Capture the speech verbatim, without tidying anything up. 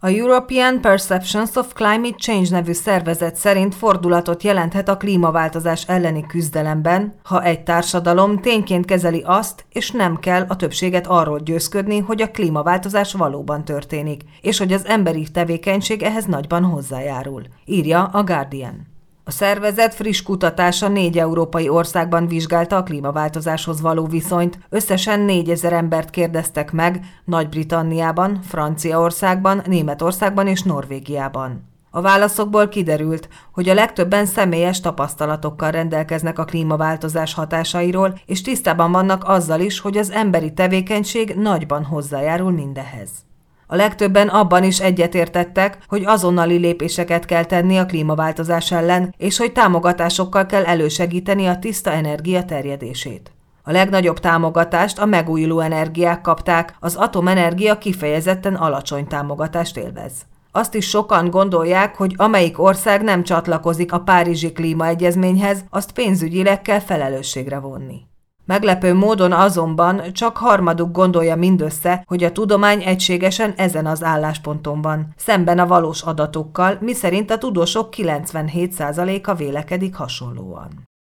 A European Perceptions of Climate Change nevű szervezet szerint fordulatot jelenthet a klímaváltozás elleni küzdelemben, ha egy társadalom tényként kezeli azt, és nem kell a többséget arról győzködni, hogy a klímaváltozás valóban történik, és hogy az emberi tevékenység ehhez nagyban hozzájárul, írja a Guardian. A szervezet friss kutatása négy európai országban vizsgálta a klímaváltozáshoz való viszonyt, összesen négyezer embert kérdeztek meg Nagy-Britanniában, Franciaországban, Németországban és Norvégiában. A válaszokból kiderült, hogy a legtöbben személyes tapasztalatokkal rendelkeznek a klímaváltozás hatásairól, és tisztában vannak azzal is, hogy az emberi tevékenység nagyban hozzájárul mindehez. A legtöbben abban is egyetértettek, hogy azonnali lépéseket kell tenni a klímaváltozás ellen, és hogy támogatásokkal kell elősegíteni a tiszta energia terjedését. A legnagyobb támogatást a megújuló energiák kapták, az atomenergia kifejezetten alacsony támogatást élvez. Azt is sokan gondolják, hogy amelyik ország nem csatlakozik a Párizsi Klímaegyezményhez, azt pénzügyileg kell felelősségre vonni. Meglepő módon azonban csak harmaduk gondolja mindössze, hogy a tudomány egységesen ezen az állásponton van, szemben a valós adatokkal, miszerint a tudósok kilencvenhét százaléka vélekedik hasonlóan.